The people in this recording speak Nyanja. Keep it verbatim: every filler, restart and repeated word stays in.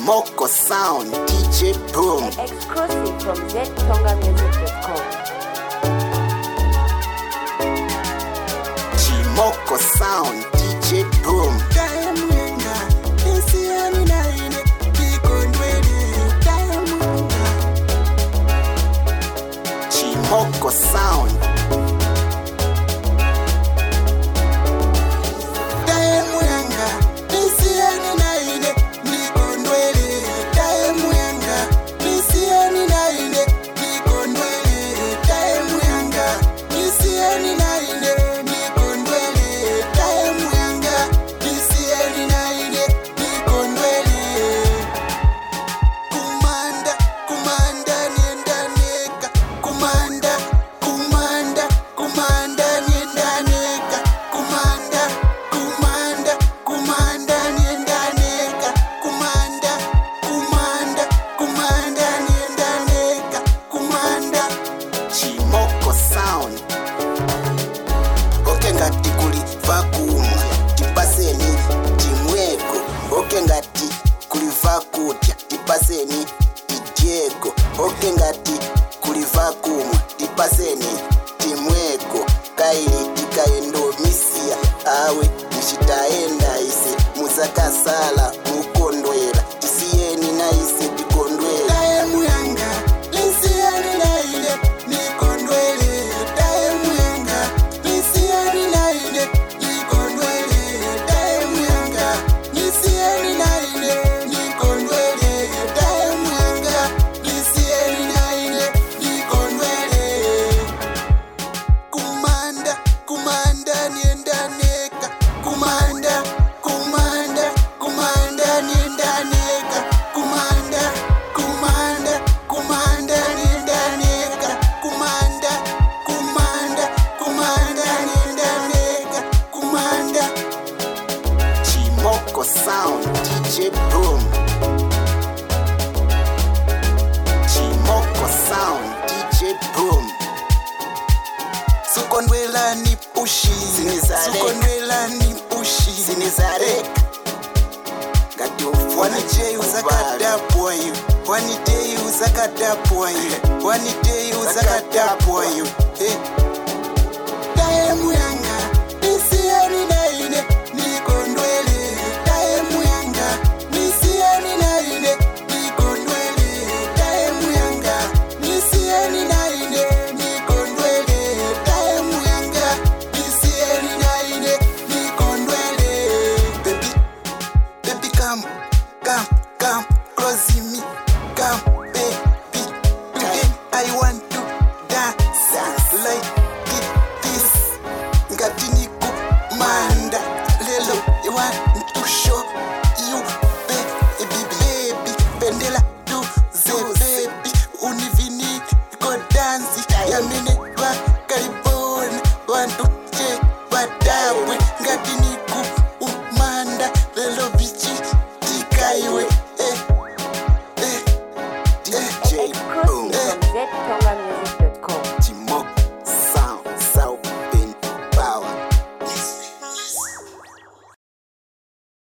Chimoko Sound, D J Boom. Exclusive from z tonga music dot com. Chimoko Sound, D J Boom. Chimoko Sound. Ngati kuliva kudya tipaseni Diego, oke ngati kuliva kumwa tipaseni timweko, kaili tikaendo misia awe mshitaenda ise muzakasala mukondwela tisiyeni na ise tikondwela taemu yanga lisiyeni na ile nikondwele taemu yanga lisiyeni na ile nikondwele taemu yanga lisiyeni na ile nikondwele taemu yanga lisiyeni na ile nikondwele kumanda kumanda nienda neka kumanda kumanda kumanda nienda neka kumanda kumanda kumanda nienda neka kumanda kumanda kumanda nienda neka kumanda Chimoko Sound, D J Boom. Chimoko Sound, D J Boom. Sukondwela ni pushi Sinizarek. Sukondwela ni pushi Sinizarek. Gati ufu One day uzakadapwa you One day uzakadapwa you One day uzakadapwa you Hey taemu yanga nisiyeni na ine nikondwele taemu yanga nisiyeni na ine nikondwele taemu yanga nisiyeni na ine nikondwele taemu yanga nisiyeni na ine nikondwele baby baby come come come close me come baby today I want to dance like this ngati niku manda lelo I want to show you baby baby pendela do the baby univini go dance yamine wa karibuni want to che wadabwe ngati ni